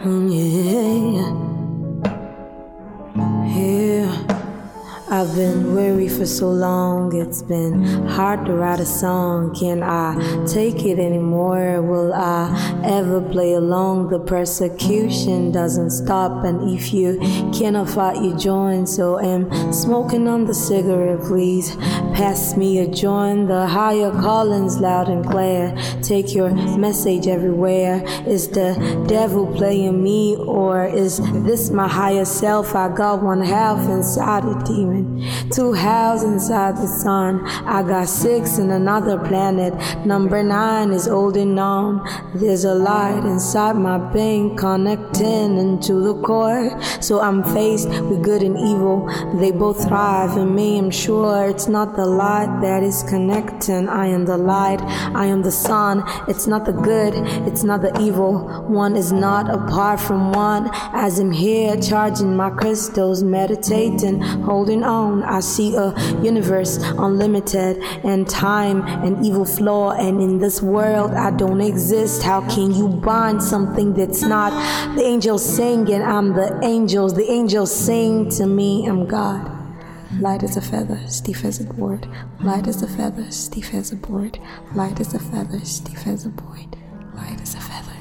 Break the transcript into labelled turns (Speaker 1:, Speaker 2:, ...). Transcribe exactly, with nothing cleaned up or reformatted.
Speaker 1: Mm, yeah. Yeah. I've been weary for so long, it's been hard to write a song. Can I take it anymore? Will I ever play along? The persecution doesn't stop, and if you cannot fight, you join. So I'm smoking on the cigarette, please pass me a joint. The higher calling's loud and clear, take your message everywhere. Is the devil playing me, or is this my higher self? I got one half inside a demon, two halves inside the sun. I got six in another planet. Number nine is holding on. There's a light inside my being, connecting into the core. So I'm faced with good and evil. They both thrive in me. I'm sure it's not the light that is connecting. I am the light. I am the sun. It's not the good. It's not the evil. One is not apart from one. As I'm here charging my crystals, meditating, holding on. I see a universe unlimited, and time and evil flow, and in this world I don't exist. How can you bind something that's not? The angels sing and I'm the angels. The angels sing to me, I'm God. Light as a feather, stiff as a board. Light as a feather, stiff as a board. Light as a feather, stiff as a board. Light as a feather.